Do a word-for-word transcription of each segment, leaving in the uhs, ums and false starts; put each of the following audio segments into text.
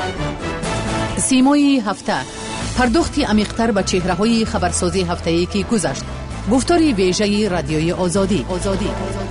سیمای هفته، پرداختی عمیق‌تر به چهره‌های خبرسازی هفته‌ای که گذشت. گفتاری ویژه رادیوی آزادی. آزادی.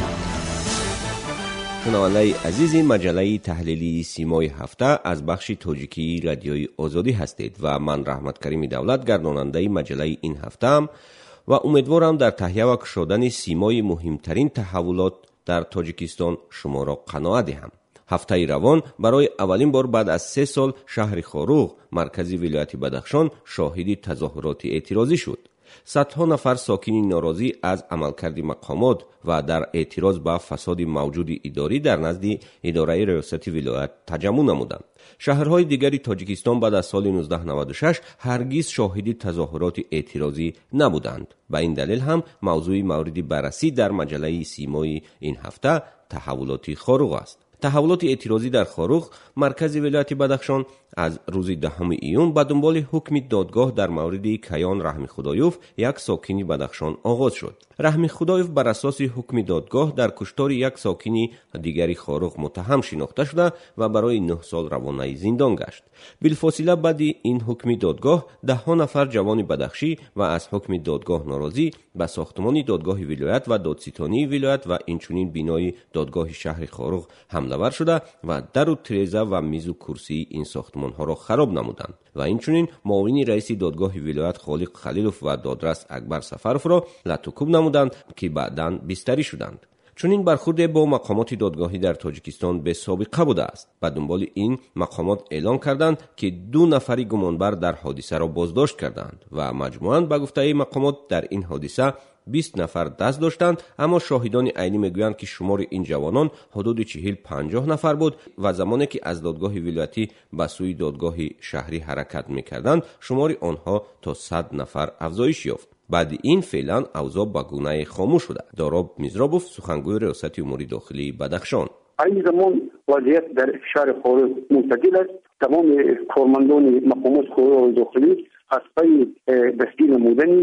شنونده‌های عزیز مجله تحلیلی سیمای هفته از بخش تاجیکی رادیوی آزادی هستید و من رحمت کریم دولت گرداننده مجله این هفته‌ام و امیدوارم در تهیه و گشودن سیمای مهمترین تحولات در تاجیکستان شما را قناعت دهم. هفته روان برای اولین بار بعد از سه سال شهر خاروغ مرکزی ولایت بدخشان شاهد تظاهرات اعتراضی شد. صدها نفر ساکنین ناراضی از عملکرد مقامات و در اعتراض به فساد موجود اداری در نزد اداره ریاست ولایت تجمع نمودند. شهرهای دیگری تاجیکستان بعد از سال نوزده نود و شش هرگز شاهد تظاهرات اعتراضی نبودند. به این دلیل هم موضوع مورد بررسی در مجله سیمای این هفته تحولات خاروغ است. تحولات اعتراضی در خاروغ مرکز ولایت بدخشان از روز دهم ایون به دنبال حکم دادگاه در مورد کیان رحمی خدایوف یک ساکن بدخشان آغاز شد. رحمی خدایوف بر اساس حکم دادگاه در کشتار یک ساکن دیگری خاروغ متهم شناخته شده و برای نه سال روانه زندان گشت. بالفاصله بعد این حکم دادگاه ده ها نفر جوان بدخشی و از حکم دادگاه ناراضی به ساختمان دادگاه ولایت و دادستانی ولایت و اینچنین بینای دادگاه شهر خاروغ حمله ور شده و در و تریزه و میز و کرسی این ساختمان ها را خراب نمودند و اینچنین معاون رئیس دادگاه ولایت خالق خلیلوف و دادرس اکبر سفرف را لطوکوب نمودند که بعداً بستری شدند. چون این برخورد با مقامات دادگاهی در تاجیکستان به سابقه بوده است. به دنبال این مقامات اعلام کردند که دو نفری گمانبر در حادثه را بازداشت کردند و مجموعاً به گفته مقامات در این حادثه بیست نفر دست داشتند، اما شاهدان عینی میگویند که شمار این جوانان حدود چهل پنجاه نفر بود و زمانی که از دادگاه ولایتی به سوی دادگاه شهری حرکت میکردند شمار آنها تا صد نفر افزایش یافت. بعد این فعلا اوضاع به گونه خاموش شده. داراب میزرابوف سخنگوی ریاست امور داخلی بدخشان: این زمان وضعیت در شهر خاروغ معتدل است. تمام کارمندان مقامات خاروغ داخلی از پی دستگیر نمودن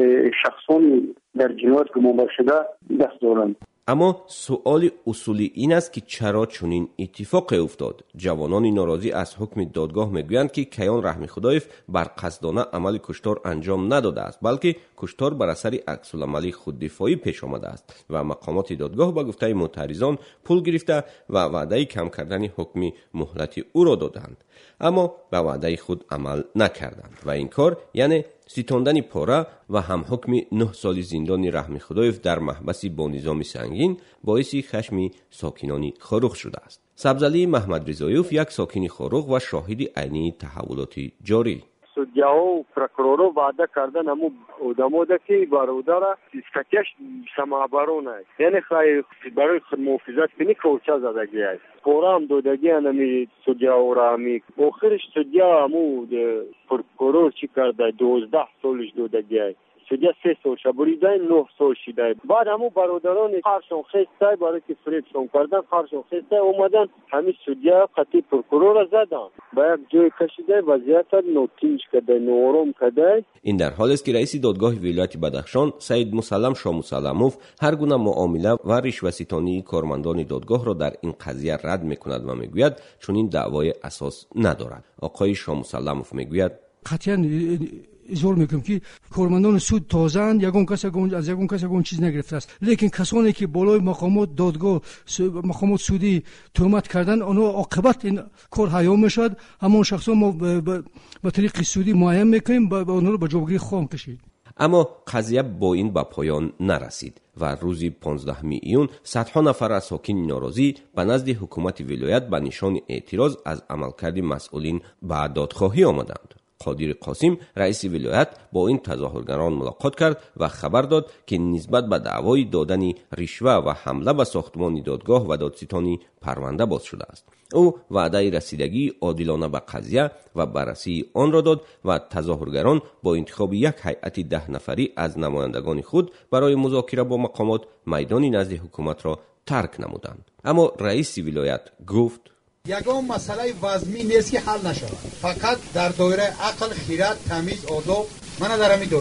شخصان در جنایت گمانبر شده دست دارند. اما سؤال اصولی این است که چرا چنین اتفاقی افتاد؟ جوانان ناراضی از حکم دادگاه میگویند که کیان رحمی خدایوف بر قصدانه عمل کشتار انجام نداده است، بلکه کشتار بر اثر عکس‌العمل خوددفاعی پیش آمده است و مقامات دادگاه با گفته معترضان پول گرفته و وعده کم کردن حکم مهلت او را دادند، اما به وعده خود عمل نکردند و این کار یعنی ستاندن پاره و هم حکم نه سال زندان رحمی خدایوف در محبس با نظام سنگین باعث خشم ساکنان خاروغ شده است. سبزعلی محمد رضایوف یک ساکن خاروغ و شاهد عینی تحولات جاری: судья و прокурора وعده کردن همو آدم‌ها که برادر استکش سماعبرونه، یعنی خواهی برای محافظت کنی کوچه زدگی است. پورا هم دودگی هنمی судья و رامی. آخرش судья همو پرکورور چی کرده؟ دوزده سالش دودگی است. судья سه سال شبریده نه سال شده. بعد همو برادران خرشون خسته برای که فریبشون کردن خرشون خسته اومدن همین судья قطعی پرکورور را زدن. باید جای کشیده وضعیت نوتینج کده نورم کده. این در حال است که رئیس دادگاه ولایت بدخشان سید مسلم شاه مسلموف هر گونه معامله و رشوه‌ستانی کارمندان دادگاه را در این قضیه رد میکند و میگوید چون این دعوای اساس ندارد. آقای شاه مسلموف میگوید قطعاً اظهار میکنم که کارمندان سود تازه‌اند، یگان کس از یگان کس یگان چیز نگرفته است، لیکن کسانی که بالای مقامات دادگاه مقامات سودی تهمت کردن آنها عاقبت این کار حیا میشد. همون شخصا ما به طریق سودی معین میکنیم و آنها رو به جوگیری خواهم کشید. اما قضیه با این به پایان نرسید و روز پانزدهم ایون صدها نفر از ساکنین ناراضی به نزد حکومت ولایت به نشان اعتراض از عملکرد مسئولین به دادخواهی آمدند. قادر قاسم رئیس ولایت با این تظاهرگران ملاقات کرد و خبر داد که نسبت به دعوای دادن رشوه و حمله به ساختمان دادگاه و دادستانی پرونده باز شده است. او وعده رسیدگی عادلانه به قضیه و بررسی آن را داد و تظاهرگران با انتخاب یک هیئت ده نفری از نمایندگان خود برای مذاکره با مقامات میدان نزد حکومت را ترک نمودند. اما رئیس ولایت گفت: یگان مسئله وضمی نیست که حل نشود، فقط در دایره عقل، خیرات، تمیز، آداب من در همین دایره.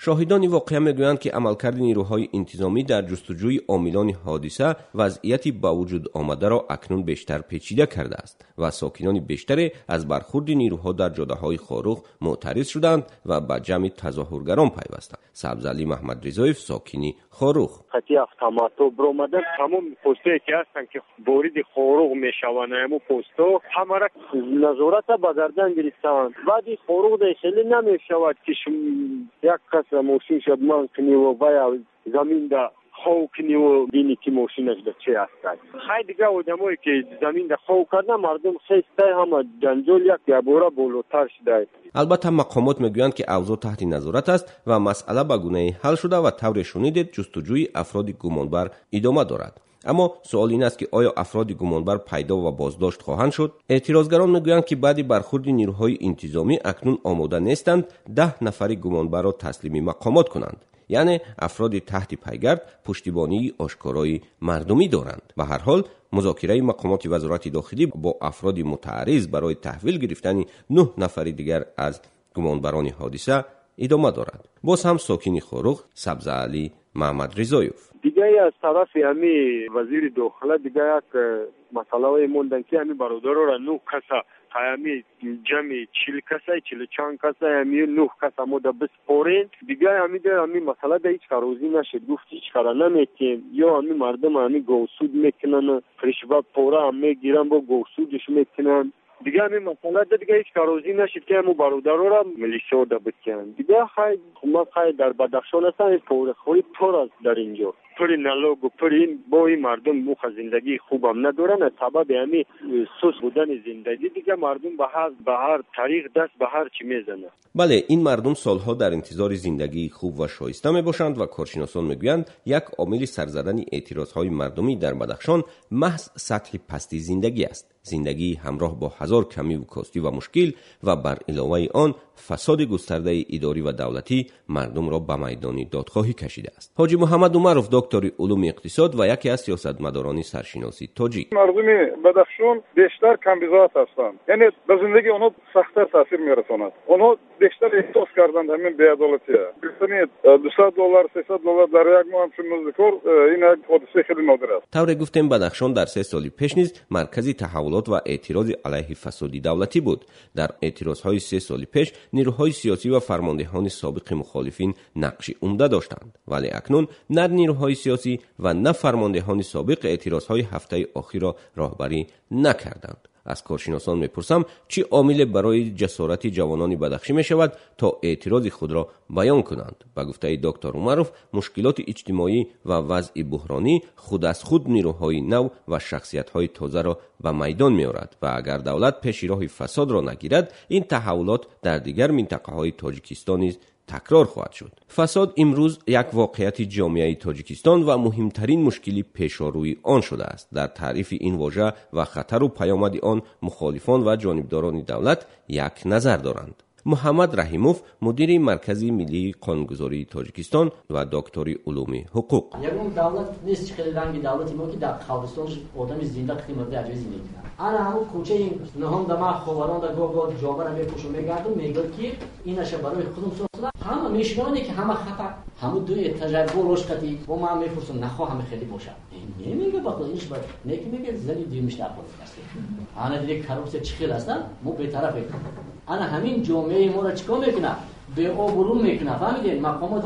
شاهدان واقعه میگویند که عملکرد نیروهای انتظامی در جستجوی عاملان حادثه وضعیتی با وجود آمده را اکنون بیشتر پیچیده کرده است و ساکنان بیشتری از برخورد نیروها در جاده‌های خاروخ معترض شدند و به جمع تظاهرگران پیوستند. سبزعلی محمد رضایف ساکنی خاروخ: خطی автоматو برآمده تمام پستایی که هستن که وارد خاروخ میشوند همون پستو همه را نظارت به گردن گرفتند. بعد خاروخ داخلی نمیشود که یک کس ماشین شد من کنی و باید زمین دا خو کنی و بینی که ماشینش دا چه هست. خیلی دیگه آدمایی که زمین دا خو کرده مردم خیسته همه جنجال یک یبورا بولوتر شده. البته مقامات میگویند که اوضاع تحت نظارت است و مسئله به گونه‌ای حل شده و طور شنیدید جستجوی افراد گمانبر ادامه دارد. اما سوال این است که آیا افراد گمانبر پیدا و بازداشت خواهند شد؟ اعتراضگران میگویند که بعد برخورد نیروهای انتظامی اکنون آماده نیستند ده نفر گمانبر را تسلیم مقامات کنند. یعنی افراد تحت پیگرد پشتیبانی آشکارای مردمی دارند. به هر حال مذاکره مقامات وزارت داخلی با افراد متعرض برای تحویل گرفتن نه نفر دیگر از گمانبران حادثه ادامه دارد. باز هم ساکن خاروخ سبزعلی محمد رضایف: دیگه از طرف همی وزیر داخله دیگه یک مسئله موندن که همی برادرها را نه کسا همی جمع چیل کسا چیل چند کسا همی نه کسا مو دا بسپورین. دیگه همی ده همی مسئله ده هیچ کاروزی نشد، گفت هیچ کارا نمیکنیم یا همی مردم همی گوسود میکنن فرشبه پورا همی گیرن با گوسودش میکنن. دیگه همین مسئله ده دیگه هیچ کاروزی نشد که همون برادرها را ملیشیا دا بکنن. دیگه خیلی ما خیلی در بدخشان هستن پور خوری پر است در اینجا پری نلوگ و پری این با این مردم موخ زندگی خوبم ندارن. سبب همین سوس بودن زندگی دیگه مردم به هر به هر طریق دست به هر چی میزنه. بله، این مردم سالها در انتظار زندگی خوب و شایسته می باشند و کارشناسان میگویند یک عامل سرزدن اعتراضهای مردمی در بدخشان محض سطح پستی زندگی است. زندگی همراه با هزار کمی و کاستی و مشکل و بر علاوه آن فساد گسترده اداری و دولتی مردم را به میدان دادخواهی کشیده است. حاجی محمد عمرов دکتر علوم اقتصاد و یکی از سیاستمداران سرشناسی تاجیک: مردم بدخشان بیشتر کمبزات هستند، یعنی به زندگی آنها سخت‌تر تاثیر می‌رساند. آنها بیشتر احساس کردند همین بی‌عدالتی. ببینید دویست دلار سیصد دلار در یک ماه همچون مزدکار این یک حادثه خیلی نادر است. طور گفتیم بدخشان در سه سال پیش نیز مرکزی تحولات و اعتراض علیه فساد دولتی بود. در اعتراضهای سه سال پیش نیروهای سیاسی و فرماندهان سابق مخالفین نقش عمده داشتند، ولی اکنون نه نیروهای سیاسی و نه فرماندهان سابق اعتراضهای هفته اخیر را راهبری نکردند. از کارشناسان میپرسم چه عامل برای جسارت جوانان بدخشی می شود تا اعتراض خود را بیان کنند. به گفته دکتر عمرов مشکلات اجتماعی و وضع بحرانی خود از خود نیروهای نو و شخصیت‌های تازه را به میدان می‌آورد و اگر دولت پیش راه فساد را نگیرد این تحولات در دیگر منطقه‌های تاجیکستان نیز تکرار خواهد شد. فساد امروز یک واقعیت جامعه تاجیکستان و مهمترین مشکلی پیشاروی آن شده است. در تعریف این واژه و خطر و پیامد آن مخالفان و جانبداران دولت یک نظر دارند. محمد رحیموف مدیر مرکز ملی قانونگذاری تاجیکستان و دکتری علوم حقوق: یگون دولت نیست خیلی رنگی دولتی ما که در خالستان آدم زنده خدمت اجازه زندگی کنه. انا همون کوچه این نهم دما خواران در گوگل جوابا میپوشم میگردم میگه که اینش برای خودم سوسلا همه میشنونه که همه خطا همون دوی تجربه روشکتی و ما میپرسم نخواه همه خیلی باشه نمیگه با خودش با نکی میگه زلی دیمش در خود است. انا دیگه کاروبس چخیل هستن مو به طرف انا همین جامعه ما را چیکار میکنه به آبرو میکنه. فهمیدین مقامات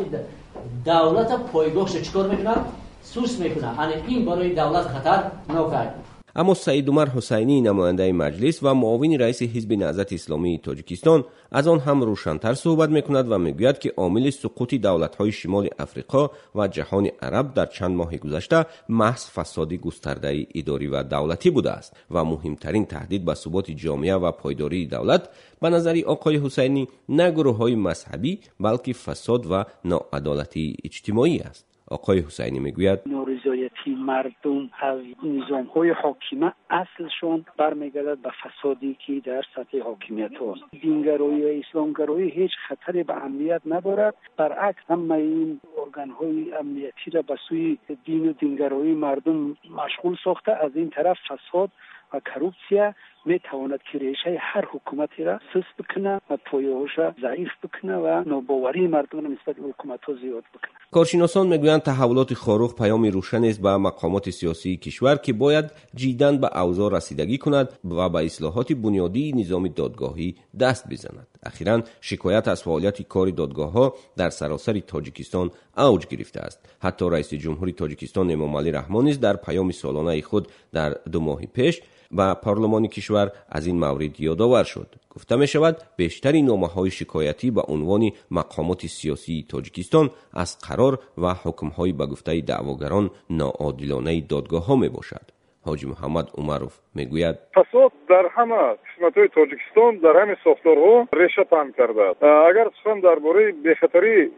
دولت پایگاهش چیکار میکنه سوس میکنه. انا این برای دولت خطر نوکه. اما سعید عمر حسینی نماینده مجلس و معاون رئیس حزب نهضت اسلامی تاجیکستان از آن هم روشن‌تر صحبت می‌کند و می‌گوید که عامل سقوط دولت‌های شمال افریقا و جهان عرب در چند ماه گذشته محض فساد گسترده اداری و دولتی بوده است و مهمترین تهدید به ثبات جامعه و پایداری دولت به نظر آقای حسینی نه گروه‌های مذهبی بلکه فساد و ناعدالتی اجتماعی است. آقای حسینی میگوید نارضایتی مردم از نظام‌های حاکمه اصلشون برمیگردد به فسادی که در سطح حاکمیت هست. دینگرایی و اسلامگرایی هیچ خطری به امنیت ندارد، برعکس همه این ارگان‌های امنیتی را به سوی دین و دینگرایی مردم مشغول ساخته. از این طرف فساد و کروپسیا میتواند که ریشه هر حکومتی را سست بکنه و پایه‌هاش را ضعیف بکنه و ناباوری مردم را نسبت به حکومت‌ها زیاد بکنه. کارشناسان میگویند تحولات خاروخ پیامی روشن است به مقامات سیاسی کشور که باید جدیداً به اوضاع رسیدگی کند و به اصلاحات بنیادی نظام دادگاهی دست بزند. اخیراً شکایت از فعالیت کار دادگاه‌ها در سراسر تاجیکستان اوج گرفته است. حتی رئیس جمهوری تاجیکستان امامعلی رحمان نیز در پیام سالانه خود در دو ماه پیش و پارلمان کشور از این مورد یادآور شد. گفته می شود بیشتری نامه‌های شکایتی به عنوان مقامات سیاسی تاجیکستان از قرار و حکم‌های به گفته دعواگران ناعادلانه دادگاه‌ها می باشد. حاجی محمد عمروف میگوید فساد در همه قسمت‌های تاجیکستان در همه ساختارها ریشه پهن کرده است. اگر سخن درباره بی‌خطری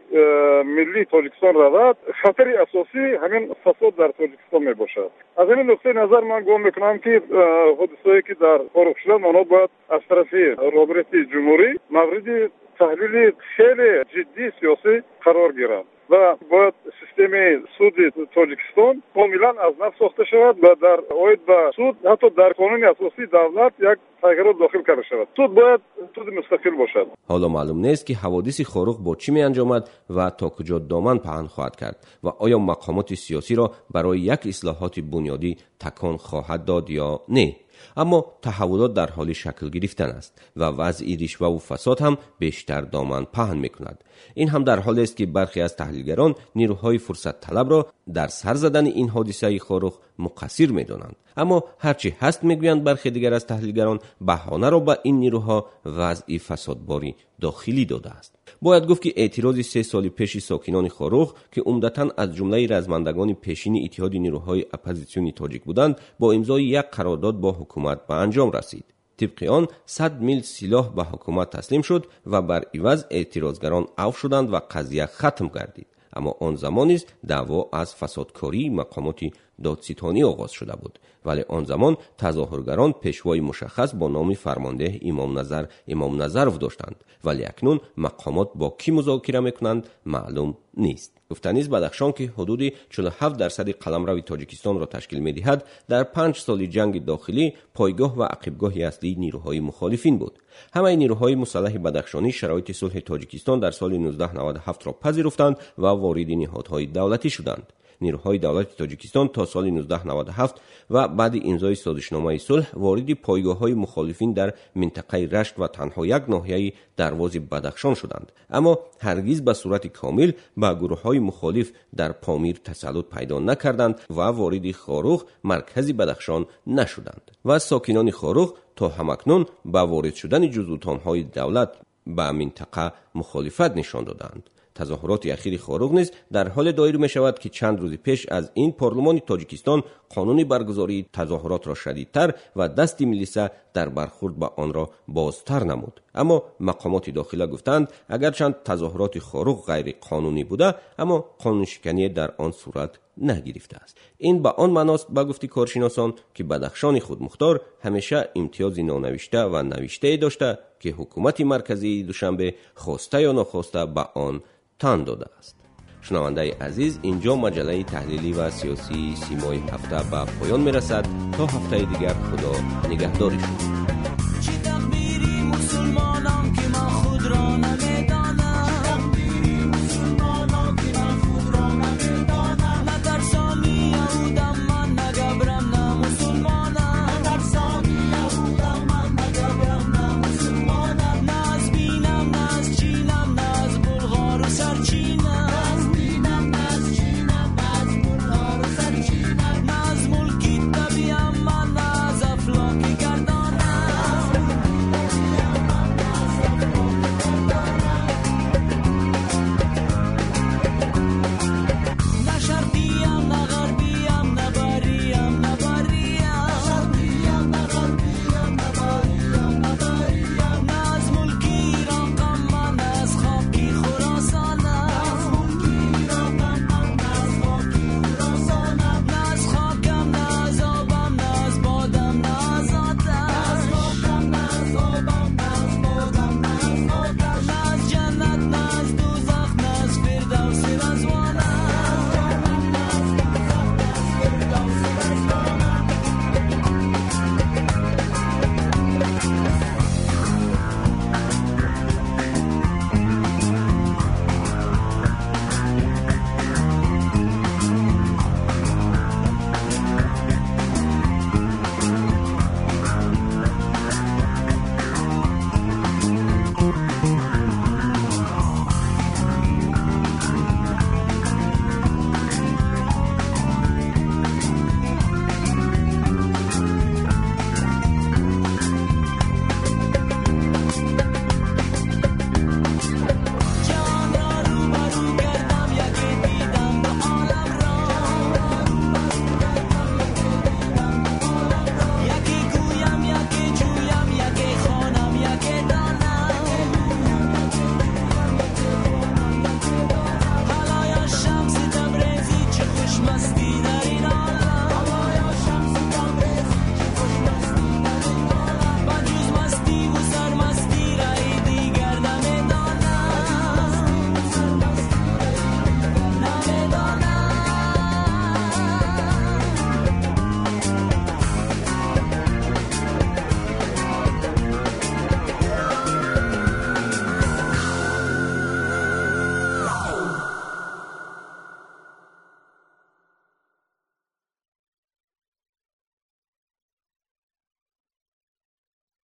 ملی تاجیکستان رود، خطری اساسی همین فساد در تاجیکستان می باشد. از این نقطه نظر من گمان میکنم که حادثه‌ای که در خاروخ شدن آنها باید از طرف رابطه جمهوری مورد تحلیل خیلی جدی سیاسی قرار گیرد و باید سیستم سود تاجیکستان کاملا از نو ساخته شود و در اوید به سود حتی در قانون اساسی دولت یک تغییرات داخل کرده شود. سود باید سود مستقل باشد. حالا معلوم نیست که حوادث خاروخ با چی می انجامد و تا کجا دامن پهن خواهد کرد و آیا مقامات سیاسی را برای یک اصلاحات بنیادی تکان خواهد داد یا نه. اما تحولات در حال شکل گرفتن است و وضع رشوه و فساد هم بیشتر دامن پهن میکند. این هم در حالی است که برخی از تحلیلگران نیروهای فرصت طلب را در سر زدن این حادثه خاروخ مقصر میدانند. اما هرچی هست میگویند برخی دیگر از تحلیلگران بهانه را به این نیروها وضع فسادباری داخلی داده است. باید گفت که اعتراض سه سال پیش ساکنان خاروخ که عمدتاً از جمله رزمندگان پیشین اتحاد نیروهای اپوزیسیونی تاجیک بودند با امضای یک قرارداد با حکومت به انجام رسید. طبق آن صد میل سلاح به حکومت تسلیم شد و بر عوض اعتراضگران عفو شدند و قضیه ختم گردید. اما آن زمان است دعوا از فسادکاری مقامات دادستانی آغاز شده بود، ولی آن زمان تظاهرگران پیشوای مشخص با نام فرمانده امام نظر امام نظرов داشتند، ولی اکنون مقامات با کی مذاکره میکنند معلوم نیست. گفتنی است بدخشان که حدود چهل و هفت درصد قلمرو تاجیکستان را تشکیل می‌دهد در پنج سال جنگ داخلی پایگاه و عقبگاه اصلی نیروهای مخالفین بود. همه نیروهای مسلح بدخشانی شرایط صلح تاجیکستان در سال نوزده نود و هفت را پذیرفتند و وارد نهادهای دولتی شدند. نیروهای دولتی تاجیکستان تا سال نوزده نود و هفت و بعد امضای سازشنامه صلح وارد پایگاه‌های مخالفین در منطقه رشت و تنها یک ناحیه دروازه بدخشان شدند، اما هرگز به صورت کامل به گروه‌های مخالف در پامیر تسلط پیدا نکردند و وارد خاروخ مرکز بدخشان نشدند و ساکنان خاروخ تا همکنون به وارد شدن جزوتان‌های دولت به منطقه مخالفت نشان دادند. تظاهرات اخیر خاروخ نیز در حال دایر می شود که چند روز پیش از این پارلمان تاجیکستان قانون برگزاری تظاهرات را شدیدتر و دست ملیسه در برخورد با آن را بازتر نمود. اما مقامات داخله گفتند اگرچند تظاهرات خاروخ غیر قانونی بوده اما قانون شکنی در آن صورت نگرفته است. این به آن معناست با گفته کارشناسان که بدخشان خود مختار همیشه امتیاز نانوشته و نوشته داشته که حکومت مرکزی دوشنبه خواسته یا ناخواسته به آن تن داده است. شنونده عزیز، اینجا مجله تحلیلی و سیاسی سیمای هفته به پایان میرسد. تا هفته دیگر خدا نگهداری شما.